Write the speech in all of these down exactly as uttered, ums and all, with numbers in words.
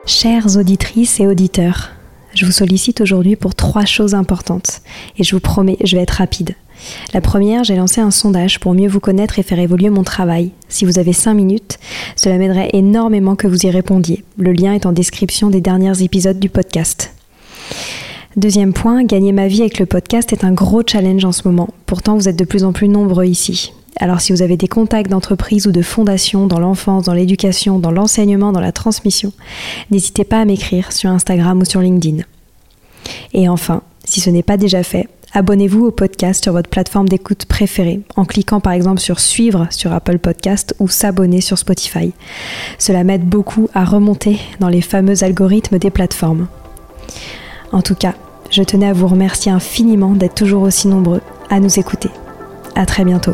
Chères auditrices et auditeurs, je vous sollicite aujourd'hui pour trois choses importantes et je vous promets, je vais être rapide. La première, j'ai lancé un sondage pour mieux vous connaître et faire évoluer mon travail. Si vous avez cinq minutes, cela m'aiderait énormément que vous y répondiez. Le lien est en description des derniers épisodes du podcast. Deuxième point, gagner ma vie avec le podcast est un gros challenge en ce moment. Pourtant, vous êtes de plus en plus nombreux ici. Alors si vous avez des contacts d'entreprises ou de fondations dans l'enfance, dans l'éducation, dans l'enseignement, dans la transmission, n'hésitez pas à m'écrire sur Instagram ou sur LinkedIn. Et enfin, si ce n'est pas déjà fait, abonnez-vous au podcast sur votre plateforme d'écoute préférée en cliquant par exemple sur suivre sur Apple Podcast ou s'abonner sur Spotify. Cela m'aide beaucoup à remonter dans les fameux algorithmes des plateformes. En tout cas, je tenais à vous remercier infiniment d'être toujours aussi nombreux à nous écouter. À très bientôt.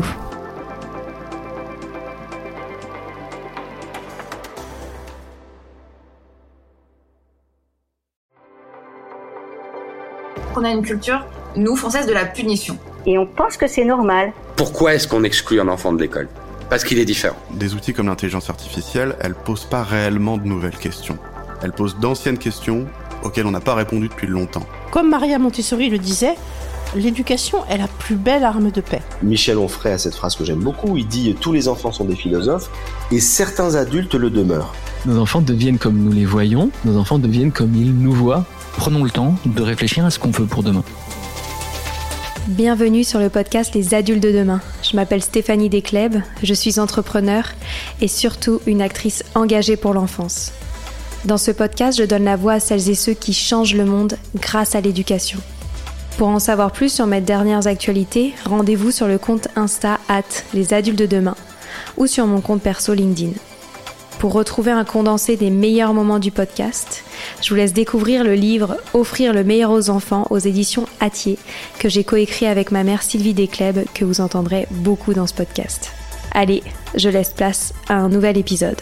On a une culture, nous, française, de la punition. Et on pense que c'est normal. Pourquoi est-ce qu'on exclut un enfant de l'école ? Parce qu'il est différent. Des outils comme l'intelligence artificielle, elles posent pas réellement de nouvelles questions. Elles posent d'anciennes questions auxquelles on n'a pas répondu depuis longtemps. Comme Maria Montessori le disait, l'éducation est la plus belle arme de paix. Michel Onfray a cette phrase que j'aime beaucoup, il dit « Tous les enfants sont des philosophes et certains adultes le demeurent ». Nos enfants deviennent comme nous les voyons, nos enfants deviennent comme ils nous voient. Prenons le temps de réfléchir à ce qu'on veut pour demain. Bienvenue sur le podcast Les Adultes de demain. Je m'appelle Stéphanie Desclèbes, je suis entrepreneur et surtout une actrice engagée pour l'enfance. Dans ce podcast, je donne la voix à celles et ceux qui changent le monde grâce à l'éducation. Pour en savoir plus sur mes dernières actualités, rendez-vous sur le compte Insta arobase les adultes de demain ou sur mon compte perso LinkedIn. Pour retrouver un condensé des meilleurs moments du podcast, je vous laisse découvrir le livre « Offrir le meilleur aux enfants » aux éditions Hatier, que j'ai coécrit avec ma mère Sylvie Desclèbes, que vous entendrez beaucoup dans ce podcast. Allez, je laisse place à un nouvel épisode.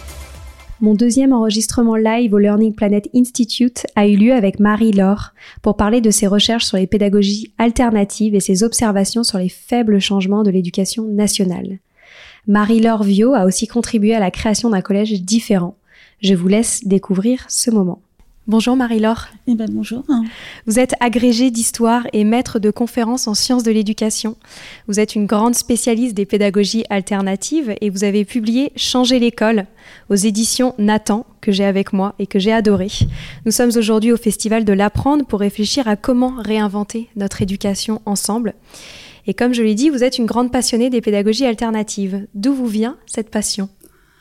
Mon deuxième enregistrement live au Learning Planet Institute a eu lieu avec Marie-Laure pour parler de ses recherches sur les pédagogies alternatives et ses observations sur les faibles changements de l'éducation nationale. Marie-Laure Viau a aussi contribué à la création d'un collège différent. Je vous laisse découvrir ce moment. Bonjour Marie-Laure. Eh ben bonjour. Vous êtes agrégée d'histoire et maître de conférences en sciences de l'éducation. Vous êtes une grande spécialiste des pédagogies alternatives et vous avez publié « Changer l'école » aux éditions Nathan, que j'ai avec moi et que j'ai adoré. Nous sommes aujourd'hui au Festival de l'Apprendre pour réfléchir à comment réinventer notre éducation ensemble. Et comme je l'ai dit, vous êtes une grande passionnée des pédagogies alternatives. D'où vous vient cette passion ?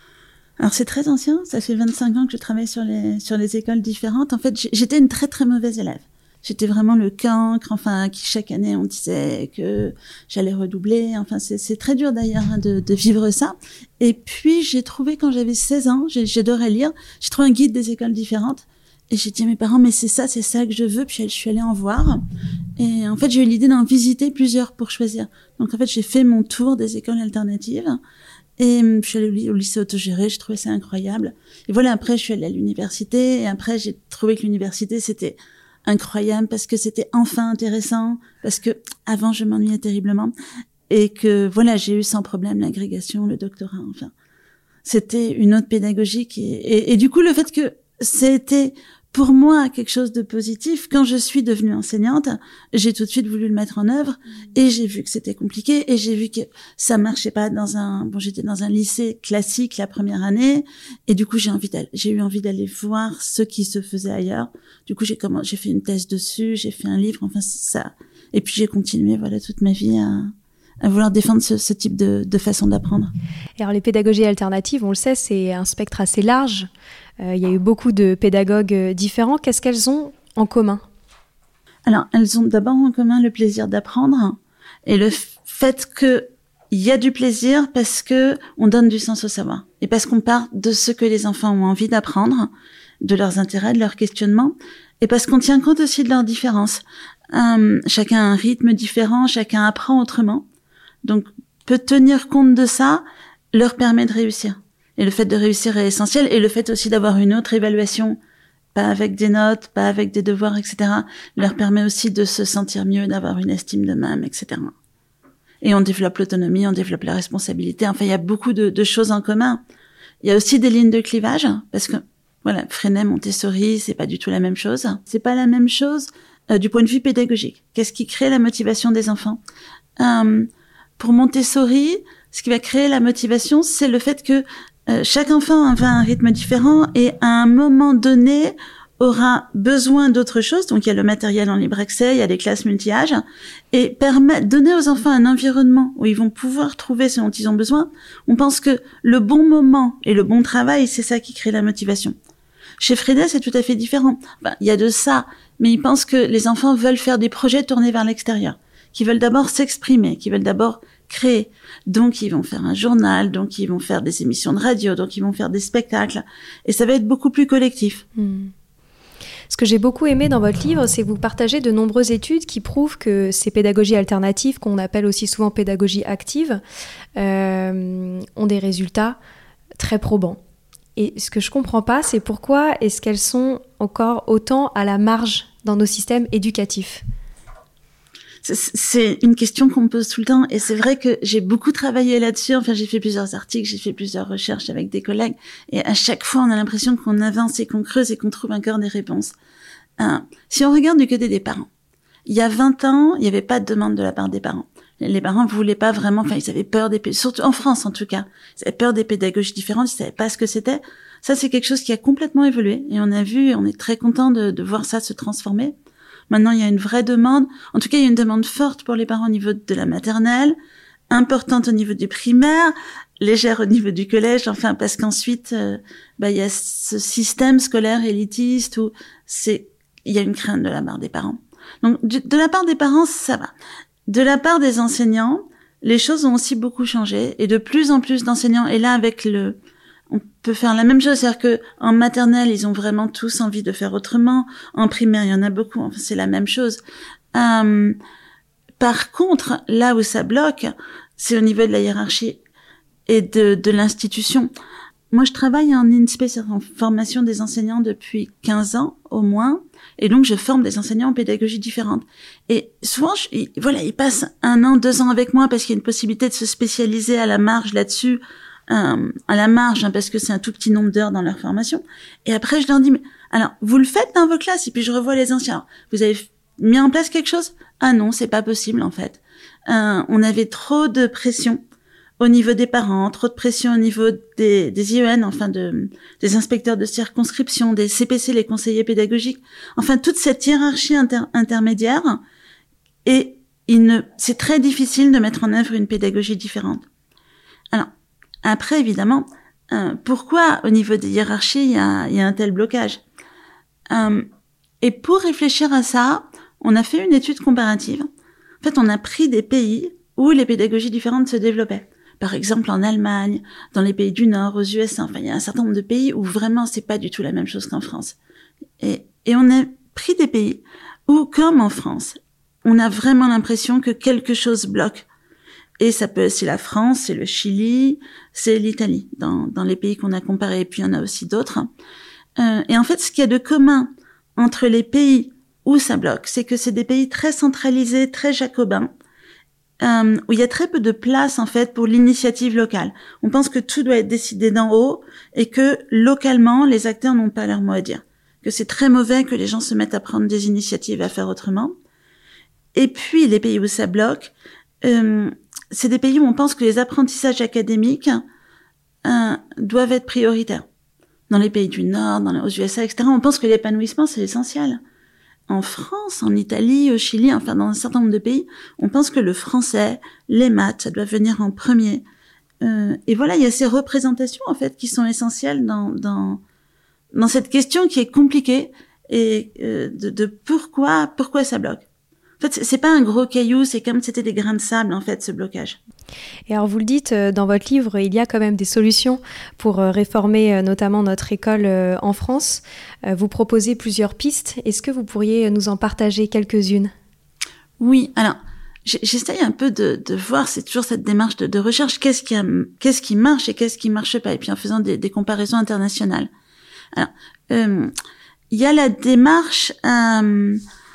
Alors c'est très ancien, ça fait vingt-cinq ans que je travaille sur les sur les écoles différentes. En fait, j'étais une très très mauvaise élève. J'étais vraiment le cancre, enfin, qui chaque année on disait que j'allais redoubler. Enfin, c'est, c'est très dur d'ailleurs hein, de, de vivre ça. Et puis j'ai trouvé quand j'avais seize ans, j'adorais lire, j'ai trouvé un guide des écoles différentes. Et j'ai dit à mes parents, mais c'est ça, c'est ça que je veux. Puis je suis allée en voir. Et en fait, j'ai eu l'idée d'en visiter plusieurs pour choisir. Donc en fait, j'ai fait mon tour des écoles alternatives. Et je suis allée au lycée autogéré, j'ai trouvé ça incroyable. Et voilà, après, je suis allée à l'université. Et après, j'ai trouvé que l'université, c'était incroyable parce que c'était enfin intéressant. Parce que avant, je m'ennuyais terriblement. Et que voilà, j'ai eu sans problème l'agrégation, le doctorat, enfin. C'était une autre pédagogie qui... Et, et du coup, le fait que c'était... pour moi, quelque chose de positif. Quand je suis devenue enseignante, j'ai tout de suite voulu le mettre en œuvre et j'ai vu que c'était compliqué et j'ai vu que ça marchait pas dans un, bon, j'étais dans un lycée classique la première année et du coup, j'ai envie d'aller, j'ai eu envie d'aller voir ce qui se faisait ailleurs. Du coup, j'ai commencé, j'ai fait une thèse dessus, j'ai fait un livre, enfin, c'est ça. Et puis, j'ai continué, voilà, toute ma vie à, à vouloir défendre ce, ce type de, de façon d'apprendre. Et alors, les pédagogies alternatives, on le sait, c'est un spectre assez large. Euh, il y a eu beaucoup de pédagogues différents. Qu'est-ce qu'elles ont en commun ? Alors, elles ont d'abord en commun le plaisir d'apprendre et le fait qu'il y a du plaisir parce que on donne du sens au savoir et parce qu'on part de ce que les enfants ont envie d'apprendre, de leurs intérêts, de leurs questionnements et parce qu'on tient compte aussi de leurs différences. Euh, chacun a un rythme différent, chacun apprend autrement. Donc, peut tenir compte de ça leur permet de réussir. Et le fait de réussir est essentiel. Et le fait aussi d'avoir une autre évaluation, pas avec des notes, pas avec des devoirs, et cetera, leur permet aussi de se sentir mieux, d'avoir une estime d'eux-mêmes, et cetera. Et on développe l'autonomie, on développe la responsabilité. Enfin, il y a beaucoup de, de choses en commun. Il y a aussi des lignes de clivage, parce que Voilà, Freinet, Montessori, c'est pas du tout la même chose. C'est pas la même chose euh, du point de vue pédagogique. Qu'est-ce qui crée la motivation des enfants? euh, Pour Montessori, ce qui va créer la motivation, c'est le fait que euh, chaque enfant va à un rythme différent et à un moment donné aura besoin d'autre chose. Donc il y a le matériel en libre accès, il y a des classes multi-âges, et permettre, donner aux enfants un environnement où ils vont pouvoir trouver ce dont ils ont besoin. On pense que le bon moment et le bon travail, c'est ça qui crée la motivation. Chez Freinet, c'est tout à fait différent. Enfin, il y a de ça, mais ils pensent que les enfants veulent faire des projets tournés vers l'extérieur, qui veulent d'abord s'exprimer, qui veulent d'abord créer. Donc ils vont faire un journal, donc ils vont faire des émissions de radio, donc ils vont faire des spectacles, et ça va être beaucoup plus collectif. Mmh. Ce que j'ai beaucoup aimé dans votre livre, c'est que vous partagez de nombreuses études qui prouvent que ces pédagogies alternatives, qu'on appelle aussi souvent pédagogie active, euh, ont des résultats très probants. Et ce que je comprends pas, c'est pourquoi est-ce qu'elles sont encore autant à la marge dans nos systèmes éducatifs ? C'est une question qu'on me pose tout le temps, et c'est vrai que j'ai beaucoup travaillé là-dessus. Enfin, j'ai fait plusieurs articles, j'ai fait plusieurs recherches avec des collègues, et à chaque fois, on a l'impression qu'on avance et qu'on creuse et qu'on trouve encore des réponses. Euh, si on regarde du côté des parents, il y a vingt ans, il n'y avait pas de demande de la part des parents. Les parents voulaient pas vraiment, enfin, ils avaient peur des, surtout en France en tout cas, ils avaient peur des pédagogies différentes, ils savaient pas ce que c'était. Ça, c'est quelque chose qui a complètement évolué, et on a vu, on est très content de, de voir ça se transformer. Maintenant, il y a une vraie demande. En tout cas, il y a une demande forte pour les parents au niveau de la maternelle, importante au niveau du primaire, légère au niveau du collège. Enfin, parce qu'ensuite, euh, bah, il y a ce système scolaire élitiste où c'est, il y a une crainte de la part des parents. Donc, de, de la part des parents, ça va. De la part des enseignants, les choses ont aussi beaucoup changé, et de plus en plus d'enseignants. Et là, avec le on peut faire la même chose, c'est-à-dire que en maternelle, ils ont vraiment tous envie de faire autrement. En primaire, il y en a beaucoup. Enfin, c'est la même chose. Euh, par contre, là où ça bloque, c'est au niveau de la hiérarchie et de, de l'institution. Moi, je travaille en I N S P E, en formation des enseignants depuis quinze ans au moins, et donc je forme des enseignants en pédagogie différente. Et souvent, je, voilà, ils passent un an, deux ans avec moi parce qu'il y a une possibilité de se spécialiser à la marge là-dessus. Euh, à la marge, hein, parce que c'est un tout petit nombre d'heures dans leur formation. Et après, je leur dis, mais alors, vous le faites dans vos classes, et puis je revois les anciens. Alors, vous avez mis en place quelque chose? Ah non, c'est pas possible, en fait. Euh, on avait trop de pression au niveau des parents, trop de pression au niveau des, des I E N, enfin de, des inspecteurs de circonscription, des C P C, les conseillers pédagogiques. Enfin, toute cette hiérarchie inter, intermédiaire. Et il ne, c'est très difficile de mettre en œuvre une pédagogie différente. Alors, après, évidemment, euh, pourquoi au niveau des hiérarchies, il y a, il y a un tel blocage? euh, Et pour réfléchir à ça, on a fait une étude comparative. En fait, on a pris des pays où les pédagogies différentes se développaient. Par exemple, en Allemagne, dans les pays du Nord, aux U S A. Enfin, il y a un certain nombre de pays où vraiment, c'est pas du tout la même chose qu'en France. Et, et on a pris des pays où, comme en France, on a vraiment l'impression que quelque chose bloque. Et ça peut, c'est la France, c'est le Chili, c'est l'Italie, dans, dans les pays qu'on a comparés. Et puis, il y en a aussi d'autres. Euh, et en fait, ce qu'il y a de commun entre les pays où ça bloque, c'est que c'est des pays très centralisés, très jacobins, euh, où il y a très peu de place, en fait, pour l'initiative locale. On pense que tout doit être décidé d'en haut et que, localement, les acteurs n'ont pas leur mot à dire. Que c'est très mauvais que les gens se mettent à prendre des initiatives, à faire autrement. Et puis, les pays où ça bloque, euh, c'est des pays où on pense que les apprentissages académiques euh, doivent être prioritaires. Dans les pays du Nord, dans les, aux U S A, et cetera, on pense que l'épanouissement, c'est essentiel. En France, en Italie, au Chili, enfin dans un certain nombre de pays, on pense que le français, les maths, ça doit venir en premier. Euh, et voilà, il y a ces représentations, en fait, qui sont essentielles dans, dans, dans cette question qui est compliquée et euh, de, de pourquoi, pourquoi ça bloque. En fait, c'est pas un gros caillou, c'est comme si c'était des grains de sable, en fait, ce blocage. Et alors, vous le dites, dans votre livre, il y a quand même des solutions pour réformer notamment notre école en France. Vous proposez plusieurs pistes. Est-ce que vous pourriez nous en partager quelques-unes? Oui, alors, j'essaye un peu de, de voir, c'est toujours cette démarche de, de recherche, qu'est-ce qui, a, qu'est-ce qui marche et qu'est-ce qui marche pas, et puis en faisant des, des comparaisons internationales. Alors, euh, il y a la démarche... Euh,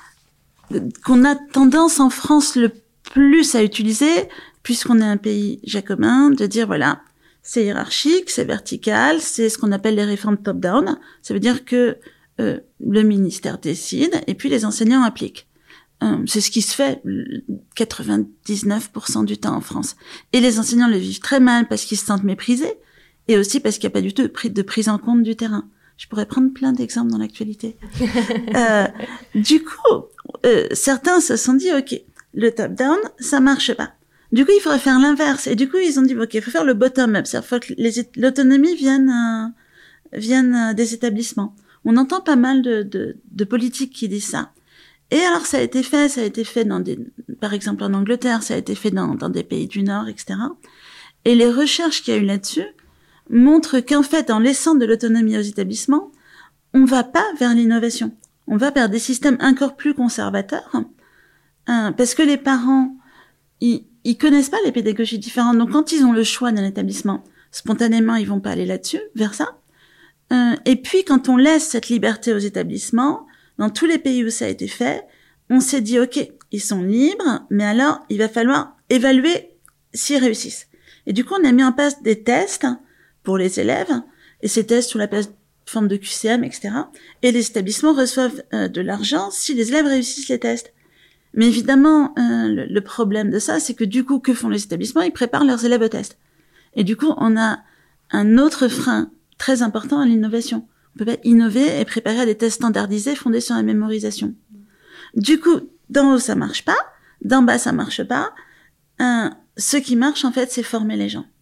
qu'on a tendance en France le plus à utiliser, puisqu'on est un pays jacobin, de dire voilà, c'est hiérarchique, c'est vertical, c'est ce qu'on appelle les réformes top-down. Ça veut dire que euh, le ministère décide et puis les enseignants appliquent. Euh, c'est ce qui se fait quatre-vingt-dix-neuf pour cent du temps en France. Et les enseignants le vivent très mal parce qu'ils se sentent méprisés et aussi parce qu'il n'y a pas du tout de, pri- de prise en compte du terrain. Je pourrais prendre plein d'exemples dans l'actualité. euh, du coup, euh, certains se sont dit, OK, le top-down, ça marche pas. Du coup, il faudrait faire l'inverse. Et du coup, ils ont dit, OK, il faut faire le bottom-up. C'est-à-dire faut que les, l'autonomie vienne, euh, vienne euh, des établissements. On entend pas mal de, de, de politiques qui disent ça. Et alors, ça a été fait, ça a été fait dans des, par exemple en Angleterre, ça a été fait dans, dans des pays du Nord, et cetera. Et les recherches qu'il y a eu là-dessus montrent qu'en fait, en laissant de l'autonomie aux établissements, on va pas vers l'innovation. On va vers des systèmes encore plus conservateurs, euh, parce que les parents, ils, ils connaissent pas les pédagogies différentes. Donc, quand ils ont le choix d'un établissement, spontanément, ils vont pas aller là-dessus, vers ça. Euh, et puis, quand on laisse cette liberté aux établissements, dans tous les pays où ça a été fait, on s'est dit, OK, ils sont libres, mais alors, il va falloir évaluer s'ils réussissent. Et du coup, on a mis en place des tests pour les élèves, et ces tests sous la plateforme de Q C M, et cetera. Et les établissements reçoivent euh, de l'argent si les élèves réussissent les tests. Mais évidemment, euh, le, le problème de ça, c'est que du coup, que font les établissements? Ils préparent leurs élèves aux tests. Et du coup, on a un autre frein très important à l'innovation. On peut pas innover et préparer à des tests standardisés fondés sur la mémorisation. Du coup, d'en haut, ça marche pas. D'en bas, ça marche pas. Euh, ce qui marche, en fait, c'est former les gens.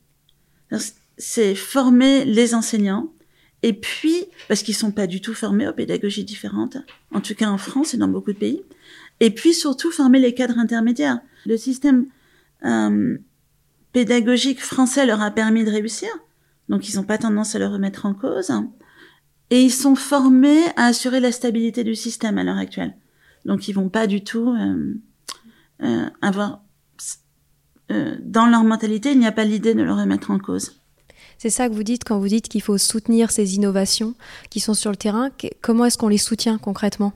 C'est former les enseignants. Et puis, parce qu'ils sont pas du tout formés aux pédagogies différentes, en tout cas en France et dans beaucoup de pays. Et puis, surtout, former les cadres intermédiaires. Le système euh, pédagogique français leur a permis de réussir. Donc, ils n'ont pas tendance à le remettre en cause. Et ils sont formés à assurer la stabilité du système à l'heure actuelle. Donc, ils vont pas du tout euh, euh, avoir... Euh, dans leur mentalité, il n'y a pas l'idée de le remettre en cause. C'est ça que vous dites quand vous dites qu'il faut soutenir ces innovations qui sont sur le terrain. Comment est-ce qu'on les soutient concrètement?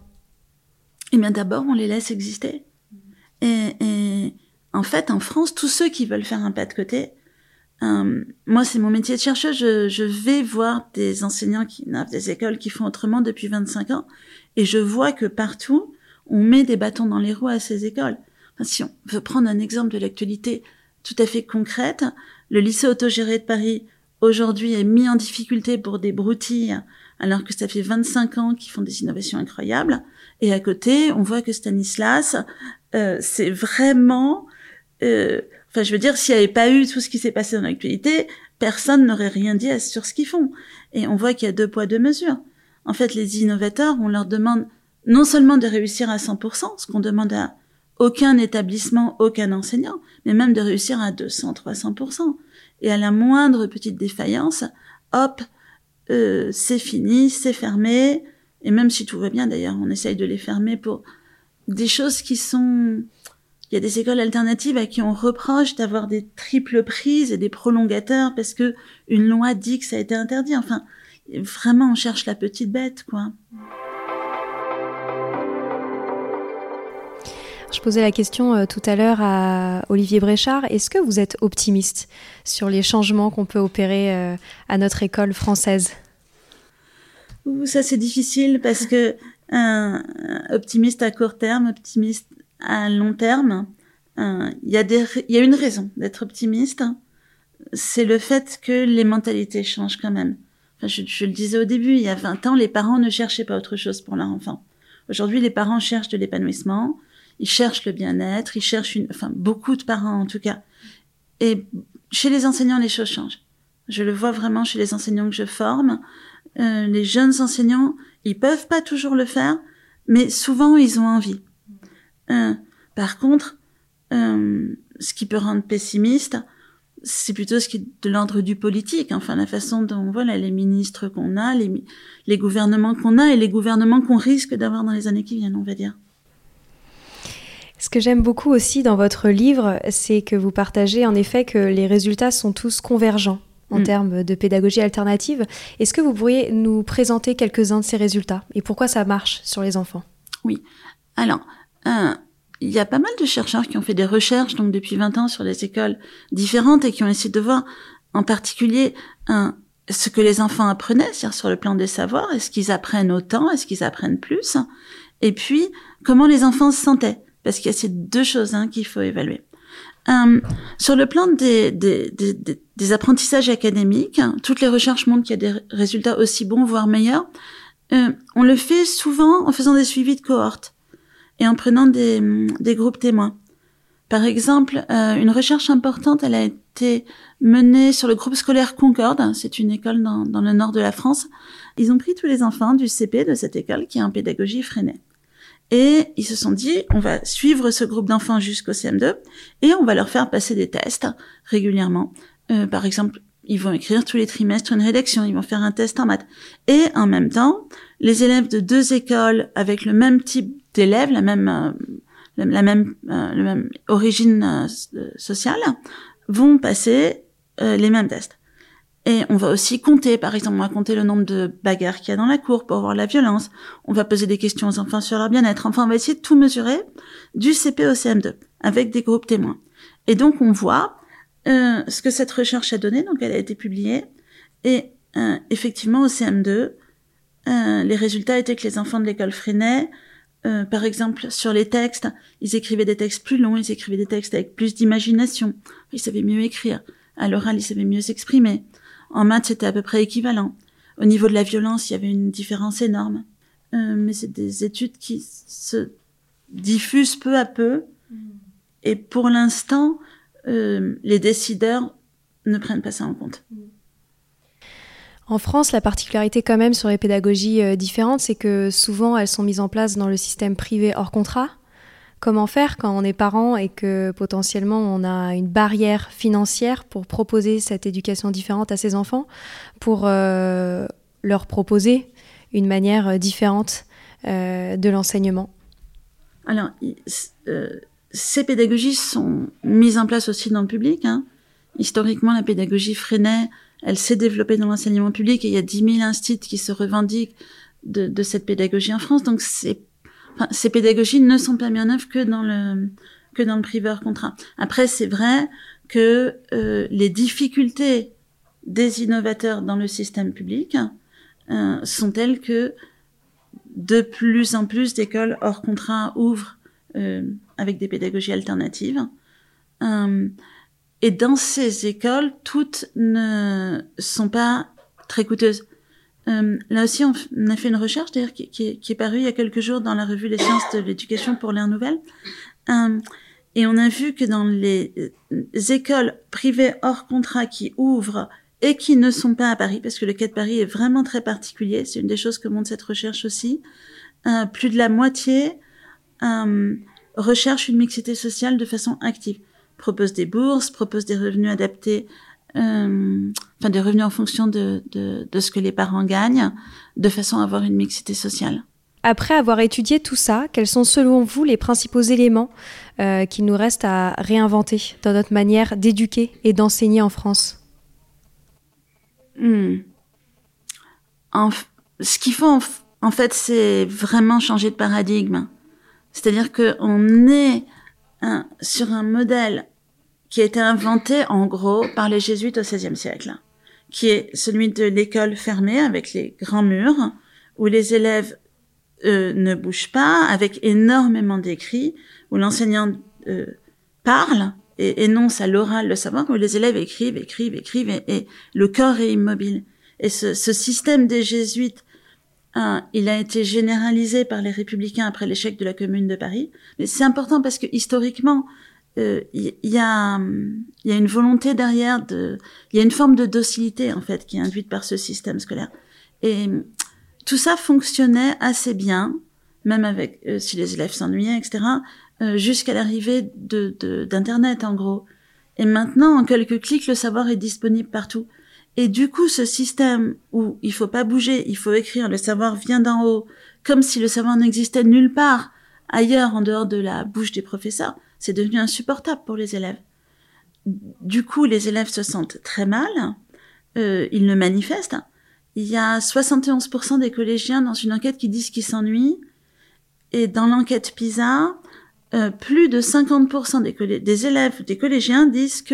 Eh bien, d'abord, on les laisse exister. Et, et en fait, en France, tous ceux qui veulent faire un pas de côté, euh, moi, c'est mon métier de chercheuse, je, je vais voir des enseignants qui innovent, des écoles qui font autrement depuis vingt-cinq ans, et je vois que partout, on met des bâtons dans les roues à ces écoles. Enfin, si on veut prendre un exemple de l'actualité tout à fait concrète, le lycée autogéré de Paris, aujourd'hui, est mis en difficulté pour des broutilles, alors que ça fait vingt-cinq ans qu'ils font des innovations incroyables. Et à côté, on voit que Stanislas, euh, c'est vraiment... Euh, enfin, je veux dire, s'il n'y avait pas eu tout ce qui s'est passé dans l'actualité, personne n'aurait rien dit sur ce qu'ils font. Et on voit qu'il y a deux poids, deux mesures. En fait, les innovateurs, on leur demande non seulement de réussir à cent pour cent, ce qu'on demande à aucun établissement, aucun enseignant, mais même de réussir à deux cents, trois cents pour cent. Et à la moindre petite défaillance, hop, euh, c'est fini, c'est fermé. Et même si tout va bien, d'ailleurs, on essaye de les fermer pour des choses qui sont... Il y a des écoles alternatives à qui on reproche d'avoir des triples prises et des prolongateurs parce que une loi dit que ça a été interdit. Enfin, vraiment, on cherche la petite bête, quoi. Je posais la question euh, tout à l'heure à Olivier Bréchard. Est-ce que vous êtes optimiste sur les changements qu'on peut opérer euh, à notre école française? Ouh, ça c'est difficile parce que euh, optimiste à court terme, optimiste à long terme, il euh, y a des, il y a une raison d'être optimiste. C'est le fait que les mentalités changent quand même. Enfin, je, je le disais au début, il y a vingt ans, les parents ne cherchaient pas autre chose pour leur enfant. Aujourd'hui, les parents cherchent de l'épanouissement. Ils cherchent le bien-être, ils cherchent une, enfin, beaucoup de parents, en tout cas. Et chez les enseignants, les choses changent. Je le vois vraiment chez les enseignants que je forme. Euh, les jeunes enseignants, ils peuvent pas toujours le faire, mais souvent, ils ont envie. Euh, par contre, euh, ce qui peut rendre pessimiste, c'est plutôt ce qui est de l'ordre du politique. Enfin, la façon dont, voilà, les ministres qu'on a, les, les gouvernements qu'on a et les gouvernements qu'on risque d'avoir dans les années qui viennent, on va dire. Ce que j'aime beaucoup aussi dans votre livre, c'est que vous partagez en effet que les résultats sont tous convergents en mmh. termes de pédagogie alternative. Est-ce que vous pourriez nous présenter quelques-uns de ces résultats et pourquoi ça marche sur les enfants? Oui. Alors, euh, il y a pas mal de chercheurs qui ont fait des recherches donc depuis vingt ans sur les écoles différentes et qui ont essayé de voir en particulier un, ce que les enfants apprenaient, c'est-à-dire sur le plan des savoirs, est-ce qu'ils apprennent autant, est-ce qu'ils apprennent plus, et puis comment les enfants se sentaient, parce qu'il y a ces deux choses hein, qu'il faut évaluer. Euh, sur le plan des, des, des, des, des apprentissages académiques, toutes les recherches montrent qu'il y a des résultats aussi bons, voire meilleurs. Euh, on le fait souvent en faisant des suivis de cohortes et en prenant des, des groupes témoins. Par exemple, euh, une recherche importante, elle a été menée sur le groupe scolaire Concorde. C'est une école dans, dans le nord de la France. Ils ont pris tous les enfants du C P de cette école qui est en pédagogie Freinet. Et ils se sont dit, on va suivre ce groupe d'enfants jusqu'au C M deux et on va leur faire passer des tests régulièrement. Euh, par exemple, ils vont écrire tous les trimestres une rédaction, ils vont faire un test en maths. Et en même temps, les élèves de deux écoles avec le même type d'élèves, la même, euh, la, la même, euh, la même origine euh, sociale, vont passer euh, les mêmes tests. Et on va aussi compter, par exemple, on va compter le nombre de bagarres qu'il y a dans la cour pour voir la violence. On va poser des questions aux enfants sur leur bien-être. Enfin, on va essayer de tout mesurer du C P au C M deux avec des groupes témoins. Et donc, on voit euh, ce que cette recherche a donné. Donc, elle a été publiée. Et euh, effectivement, au C M deux, euh, les résultats étaient que les enfants de l'école Freinet, euh, par exemple, sur les textes, ils écrivaient des textes plus longs, ils écrivaient des textes avec plus d'imagination. Ils savaient mieux écrire. À l'oral, ils savaient mieux s'exprimer. En maths, c'était à peu près équivalent. Au niveau de la violence, il y avait une différence énorme. Euh, mais c'est des études qui se diffusent peu à peu. Mmh. Et pour l'instant, euh, les décideurs ne prennent pas ça en compte. En France, la particularité quand même sur les pédagogies euh, différentes, c'est que souvent, elles sont mises en place dans le système privé hors contrat. Comment faire quand on est parent et que potentiellement on a une barrière financière pour proposer cette éducation différente à ses enfants, pour euh, leur proposer une manière différente euh, de l'enseignement? Alors, euh, ces pédagogies sont mises en place aussi dans le public. Hein. Historiquement, la pédagogie Freinet, elle s'est développée dans l'enseignement public et il y a dix mille instituts qui se revendiquent de, de cette pédagogie en France. Donc, c'est Enfin, ces pédagogies ne sont pas mises en œuvre que dans le que dans le privé hors contrat. Après, c'est vrai que euh, les difficultés des innovateurs dans le système public euh, sont telles que de plus en plus d'écoles hors contrat ouvrent euh, avec des pédagogies alternatives. Euh, et dans ces écoles, toutes ne sont pas très coûteuses. Euh, là aussi, on, f- on a fait une recherche d'ailleurs qui, qui, est, qui est parue il y a quelques jours dans la revue Les Sciences de l'éducation pour l'ère nouvelle. Euh, et on a vu que dans les, les écoles privées hors contrat qui ouvrent et qui ne sont pas à Paris, parce que le cas de Paris est vraiment très particulier, c'est une des choses que montre cette recherche aussi, euh, plus de la moitié euh, recherche une mixité sociale de façon active. Propose des bourses, propose des revenus adaptés, Euh, enfin des revenus en fonction de, de, de ce que les parents gagnent, de façon à avoir une mixité sociale. Après avoir étudié tout ça, quels sont selon vous les principaux éléments euh, qu'il nous reste à réinventer dans notre manière d'éduquer et d'enseigner en France? Hmm. En f- ce qu'il faut en, f- en fait, c'est vraiment changer de paradigme. C'est-à-dire qu'on est un, sur un modèle qui a été inventé, en gros, par les jésuites au seizième siècle, qui est celui de l'école fermée avec les grands murs, où les élèves euh, ne bougent pas, avec énormément d'écrits, où l'enseignant euh, parle et énonce à l'oral le savoir, où les élèves écrivent, écrivent, écrivent, et, et le corps est immobile. Et ce, ce système des jésuites, hein, il a été généralisé par les républicains après l'échec de la Commune de Paris. Mais c'est important parce que historiquement, il euh, y, y a il y a une volonté derrière de il y a une forme de docilité en fait qui est induite par ce système scolaire et tout ça fonctionnait assez bien même avec euh, si les élèves s'ennuyaient etc euh, jusqu'à l'arrivée de, de d'internet en gros et maintenant en quelques clics le savoir est disponible partout et du coup ce système où il faut pas bouger il faut écrire le savoir vient d'en haut comme si le savoir n'existait nulle part ailleurs en dehors de la bouche des professeurs, c'est devenu insupportable pour les élèves. Du coup, les élèves se sentent très mal, euh, ils le manifestent. Il y a soixante et onze pour cent des collégiens dans une enquête qui disent qu'ils s'ennuient, et dans l'enquête PISA, euh, plus de cinquante pour cent des, collé- des élèves, des collégiens disent que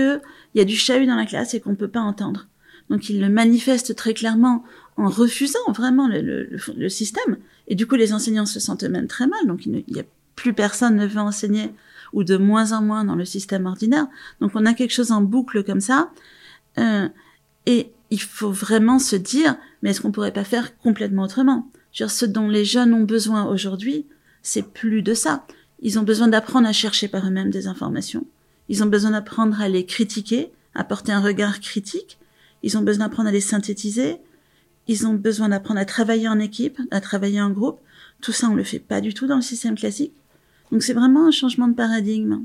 il y a du chahut dans la classe et qu'on peut pas entendre. Donc il le manifeste très clairement en refusant vraiment le, le, le, le système. Et du coup, les enseignants se sentent eux-mêmes très mal. Donc il n'y a plus personne ne veut enseigner, ou de moins en moins dans le système ordinaire. Donc on a quelque chose en boucle comme ça. Euh, et il faut vraiment se dire, mais est-ce qu'on pourrait pas faire complètement autrement? Je veux dire, ce dont les jeunes ont besoin aujourd'hui, c'est plus de ça. Ils ont besoin d'apprendre à chercher par eux-mêmes des informations. Ils ont besoin d'apprendre à les critiquer, à porter un regard critique. Ils ont besoin d'apprendre à les synthétiser. Ils ont besoin d'apprendre à travailler en équipe, à travailler en groupe. Tout ça, on le fait pas du tout dans le système classique. Donc c'est vraiment un changement de paradigme.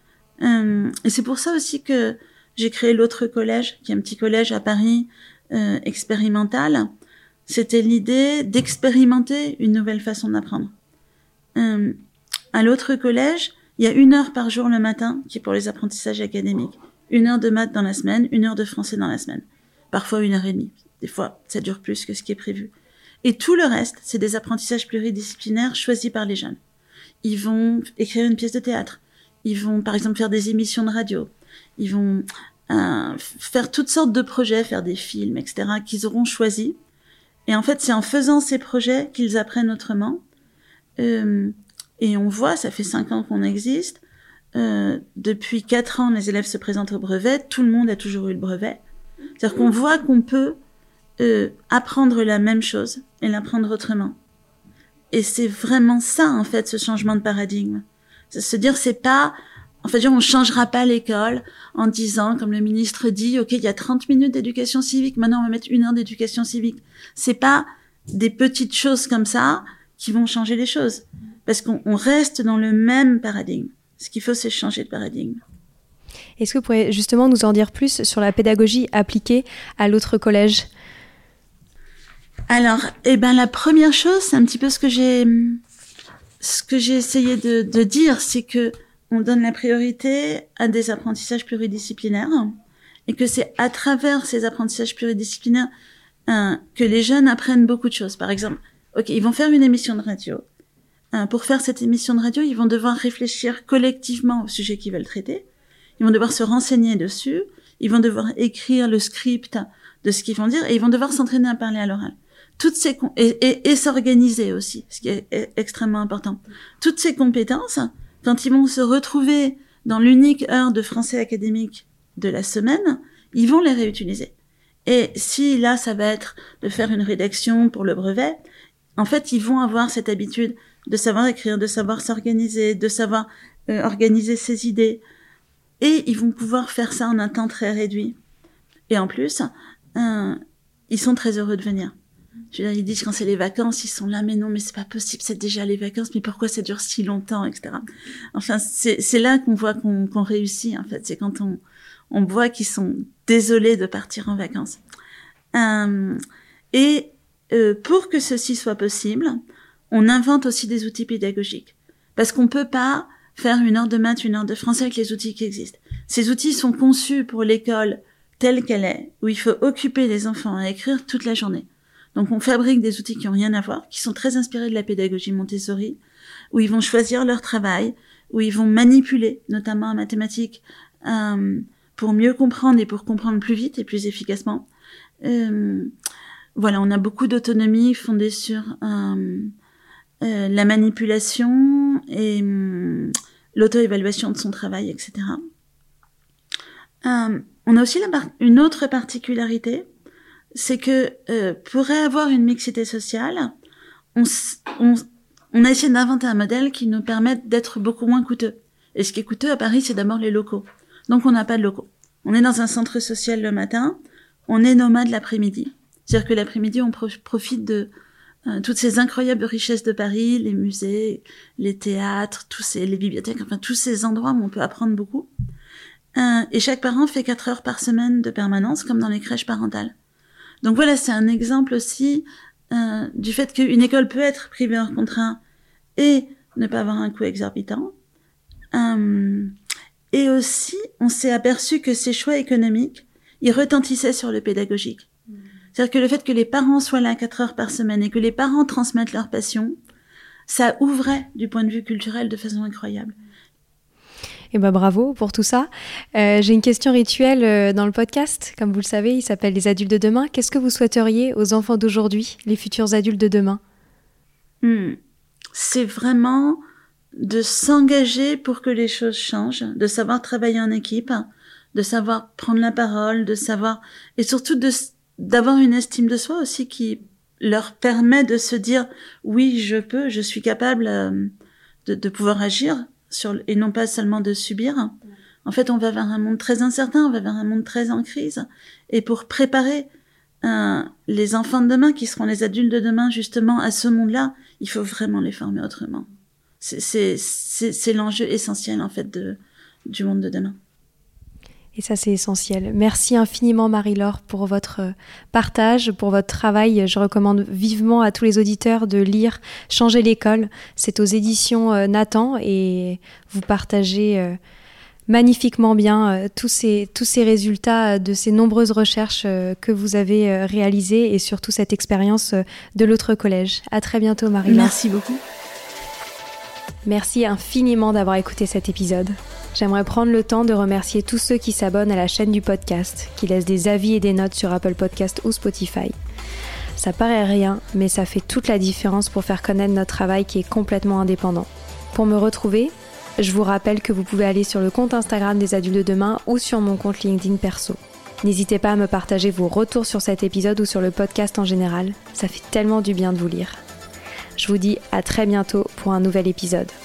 Euh, et c'est pour ça aussi que j'ai créé l'autre collège, qui est un petit collège à Paris, euh, expérimental. C'était l'idée d'expérimenter une nouvelle façon d'apprendre. Euh, à l'autre collège, il y a une heure par jour le matin qui est pour les apprentissages académiques. Une heure de maths dans la semaine, une heure de français dans la semaine. Parfois une heure et demie. Des fois, ça dure plus que ce qui est prévu. Et tout le reste, c'est des apprentissages pluridisciplinaires choisis par les jeunes. Ils vont écrire une pièce de théâtre. Ils vont, par exemple, faire des émissions de radio. Ils vont euh, faire toutes sortes de projets, faire des films, et cetera, qu'ils auront choisis. Et en fait, c'est en faisant ces projets qu'ils apprennent autrement. Euh, et on voit, ça fait cinq ans qu'on existe. Euh, depuis quatre ans, les élèves se présentent au brevet. Tout le monde a toujours eu le brevet. C'est-à-dire qu'on voit qu'on peut euh, apprendre la même chose et l'apprendre autrement. Et c'est vraiment ça, en fait, ce changement de paradigme. C'est se dire, c'est pas... En fait, on changera pas l'école en disant, comme le ministre dit, OK, il y a trente minutes d'éducation civique, maintenant on va mettre une heure d'éducation civique. C'est pas des petites choses comme ça qui vont changer les choses. Parce qu'on on reste dans le même paradigme. Ce qu'il faut, c'est changer de paradigme. Est-ce que vous pourriez justement nous en dire plus sur la pédagogie appliquée à l'autre collège ? Alors, eh ben, la première chose, c'est un petit peu ce que j'ai, ce que j'ai essayé de, de dire, c'est que on donne la priorité à des apprentissages pluridisciplinaires et que c'est à travers ces apprentissages pluridisciplinaires euh, que les jeunes apprennent beaucoup de choses. Par exemple, ok, ils vont faire une émission de radio. Euh, pour faire cette émission de radio, ils vont devoir réfléchir collectivement au sujet qu'ils veulent traiter. Ils vont devoir se renseigner dessus. Ils vont devoir écrire le script de ce qu'ils vont dire et ils vont devoir s'entraîner à parler à l'oral. Toutes ces com- et, et, et s'organiser aussi, ce qui est, est extrêmement important. Toutes ces compétences, quand ils vont se retrouver dans l'unique heure de français académique de la semaine, ils vont les réutiliser. Et si là, ça va être de faire une rédaction pour le brevet, en fait, ils vont avoir cette habitude de savoir écrire, de savoir s'organiser, de savoir euh, organiser ses idées. Et ils vont pouvoir faire ça en un temps très réduit. Et en plus, euh, ils sont très heureux de venir. Je veux dire, ils disent quand c'est les vacances, ils sont là, mais non, mais c'est pas possible, c'est déjà les vacances, mais pourquoi ça dure si longtemps, et cetera. Enfin, c'est, c'est là qu'on voit qu'on, qu'on réussit, en fait. C'est quand on, on voit qu'ils sont désolés de partir en vacances. Euh, et euh, pour que ceci soit possible, on invente aussi des outils pédagogiques. Parce qu'on peut pas faire une heure de maths, une heure de français avec les outils qui existent. Ces outils sont conçus pour l'école telle qu'elle est, où il faut occuper les enfants à écrire toute la journée. Donc on fabrique des outils qui ont rien à voir, qui sont très inspirés de la pédagogie Montessori, où ils vont choisir leur travail, où ils vont manipuler, notamment en mathématiques, euh, pour mieux comprendre et pour comprendre plus vite et plus efficacement. Euh, voilà, on a beaucoup d'autonomie fondée sur euh, euh, la manipulation et euh, l'auto-évaluation de son travail, et cetera. Euh, on a aussi la par- une autre particularité, c'est que euh, pour avoir une mixité sociale, on, on, on a essayé d'inventer un modèle qui nous permette d'être beaucoup moins coûteux. Et ce qui est coûteux à Paris, c'est d'abord les locaux. Donc on n'a pas de locaux. On est dans un centre social le matin, on est nomade l'après-midi. C'est-à-dire que l'après-midi, on pro- profite de euh, toutes ces incroyables richesses de Paris, les musées, les théâtres, tous ces, les bibliothèques, enfin tous ces endroits où on peut apprendre beaucoup. Euh, et chaque parent fait quatre heures par semaine de permanence, comme dans les crèches parentales. Donc voilà, c'est un exemple aussi euh, du fait qu'une école peut être privée hors contrat et ne pas avoir un coût exorbitant. Euh, et aussi, on s'est aperçu que ces choix économiques, ils retentissaient sur le pédagogique. Mmh. C'est-à-dire que le fait que les parents soient là quatre heures par semaine et que les parents transmettent leur passion, ça ouvrait du point de vue culturel de façon incroyable. Et ben bravo pour tout ça. Euh, j'ai une question rituelle euh, dans le podcast. Comme vous le savez, il s'appelle Les adultes de demain. Qu'est-ce que vous souhaiteriez aux enfants d'aujourd'hui, les futurs adultes de demain ? Hmm. C'est vraiment de s'engager pour que les choses changent, de savoir travailler en équipe, de savoir prendre la parole, de savoir... Et surtout de, d'avoir une estime de soi aussi qui leur permet de se dire « Oui, je peux, je suis capable euh, de, de pouvoir agir ». Sur, et non pas seulement de subir. En fait, on va vers un monde très incertain, on va vers un monde très en crise. Et pour préparer euh, les enfants de demain, qui seront les adultes de demain, justement, à ce monde-là, il faut vraiment les former autrement. C'est, c'est, c'est, c'est l'enjeu essentiel, en fait, de, du monde de demain. Et ça, c'est essentiel. Merci infiniment, Marie-Laure, pour votre partage, pour votre travail. Je recommande vivement à tous les auditeurs de lire « Changer l'école ». C'est aux éditions euh, Nathan et vous partagez euh, magnifiquement bien euh, tous ces, tous ces résultats de ces nombreuses recherches euh, que vous avez euh, réalisées et surtout cette expérience euh, de l'autre collège. À très bientôt, Marie-Laure. Merci beaucoup. Merci infiniment d'avoir écouté cet épisode. J'aimerais prendre le temps de remercier tous ceux qui s'abonnent à la chaîne du podcast, qui laissent des avis et des notes sur Apple Podcast ou Spotify. Ça paraît rien, mais ça fait toute la différence pour faire connaître notre travail qui est complètement indépendant. Pour me retrouver, je vous rappelle que vous pouvez aller sur le compte Instagram des adultes de demain ou sur mon compte LinkedIn perso. N'hésitez pas à me partager vos retours sur cet épisode ou sur le podcast en général, ça fait tellement du bien de vous lire. Je vous dis à très bientôt pour un nouvel épisode.